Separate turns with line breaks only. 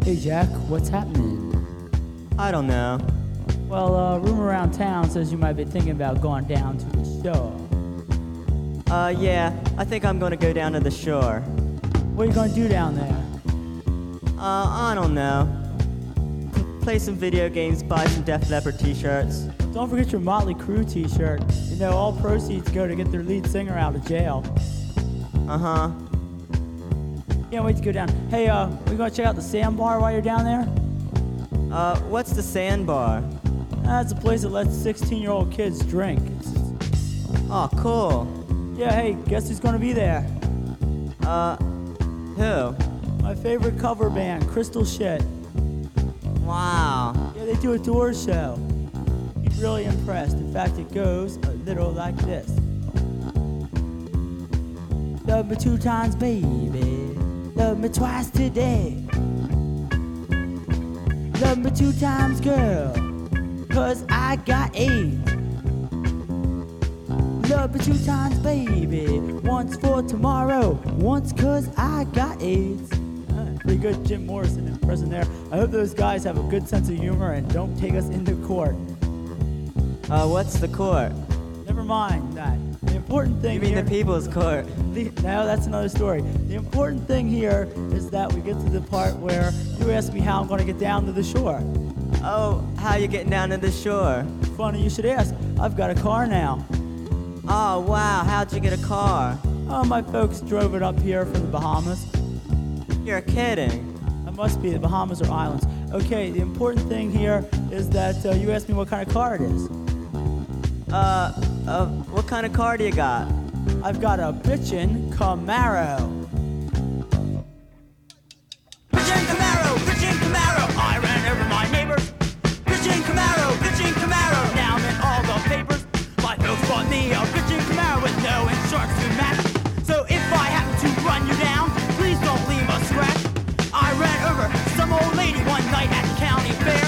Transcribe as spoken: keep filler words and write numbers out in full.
Hey Jack, what's happening?
I don't know.
Well, uh, rumor around town says you might be thinking about going down to the shore.
Uh, yeah, I think I'm gonna go down to the shore.
What are you gonna do down there?
Uh, I don't know. P- play some video games, buy some Def Leppard t-shirts.
Don't forget your Motley Crue t-shirt. You know, all proceeds go to get their lead singer out of jail.
Uh-huh.
Can't wait to go down. Hey, uh, we gonna check out the Sandbar while you're down there?
Uh, what's the Sandbar?
That's a place that lets sixteen-year-old kids drink. It's,
Oh, cool.
yeah, hey, guess who's gonna be there?
Uh, who?
My favorite cover band, Crystal Shit.
Wow.
Yeah, they do a tour show. You'd be really impressed. In fact, it goes a little like this. Love me two times, baby. Love me twice today. Love me two times, girl. Cause I got AIDS. Love me two times, baby. Once for tomorrow. Once cause I got AIDS. Uh, pretty good Jim Morrison impression there. I hope those guys have a good sense of humor and don't take us into court.
Uh, what's the court?
Never mind that. The important thing
You mean
here,
the People's Court?
the- no, that's another story. The important thing here is that we get to the part where you ask me how I'm going to get down to the shore.
Oh, how you getting down to the shore?
Funny you should ask. I've got a car now.
Oh, wow, how'd you get a car?
Oh, my folks drove it up here from the Bahamas.
You're kidding.
It must be the Bahamas or islands. Okay, the important thing here is that uh, you asked me what kind of car it is.
Uh, uh, what kind of car do you got?
I've got a bitchin' Camaro.
Bitchin' Camaro, bitchin' Camaro, I ran over my neighbors. Bitchin' Camaro, bitchin' Camaro, now I'm in all the papers. My folks bought me a bitchin' Camaro with no insurance to match. So if I happen to run you down, please don't leave a scratch. I ran over some old lady one night at the county fair.